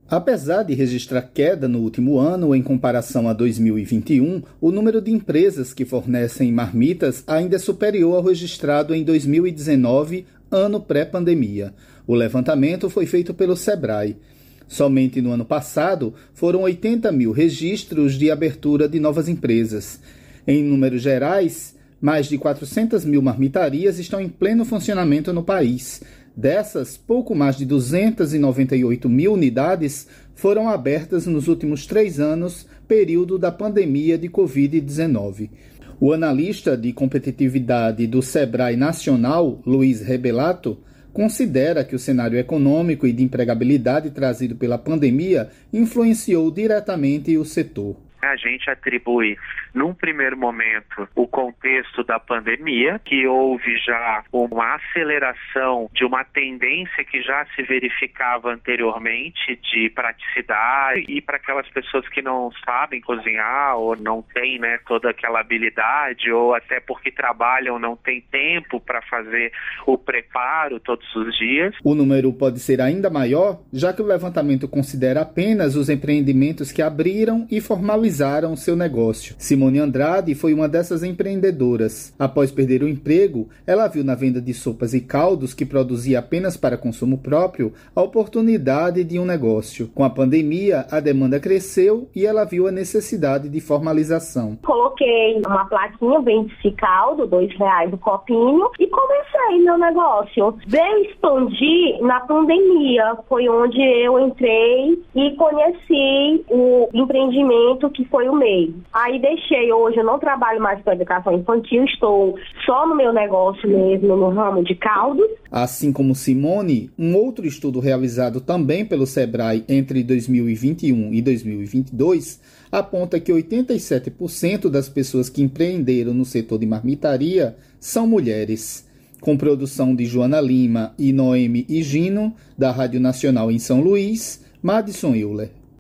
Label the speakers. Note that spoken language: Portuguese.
Speaker 1: Apesar de registrar queda no último ano em comparação a 2021, o número de empresas que fornecem marmitas ainda é superior ao registrado em 2019, ano pré-pandemia. O levantamento foi feito pelo Sebrae. Somente no ano passado, foram 80 mil registros de abertura de novas empresas. Em números gerais, mais de 400 mil marmitarias estão em pleno funcionamento no país. Dessas, pouco mais de 298 mil unidades foram abertas nos últimos 3 anos, período da pandemia de Covid-19. O analista de competitividade do Sebrae Nacional, Luiz Rebelato, considera que o cenário econômico e de empregabilidade trazido pela pandemia influenciou diretamente o setor.
Speaker 2: A gente atribui, num primeiro momento, o contexto da pandemia, que houve já uma aceleração de uma tendência que já se verificava anteriormente de praticidade, e para aquelas pessoas que não sabem cozinhar ou não têm toda aquela habilidade, ou até porque trabalham não tem tempo para fazer o preparo todos os dias.
Speaker 1: O número pode ser ainda maior, já que o levantamento considera apenas os empreendimentos que abriram e formalizaram seu negócio. Simone Andrade foi uma dessas empreendedoras. Após perder o emprego, ela viu na venda de sopas e caldos que produzia apenas para consumo próprio a oportunidade de um negócio. Com a pandemia, a demanda cresceu e ela viu a necessidade de formalização.
Speaker 3: Coloquei uma plaquinha, vende-se caldo, R$2 o copinho, e comecei meu negócio. Veio expandir na pandemia, foi onde eu entrei e conheci o empreendimento que foi o MEI. Aí deixei, hoje eu não trabalho mais com educação infantil, estou só no meu negócio mesmo, no ramo de caldos.
Speaker 1: Assim como Simone, um outro estudo realizado também pelo Sebrae entre 2021 e 2022 aponta que 87% das pessoas que empreenderam no setor de marmitaria são mulheres. Com produção de Joana Lima e Noemi Higino, da Rádio Nacional em São Luís, Madison Euler.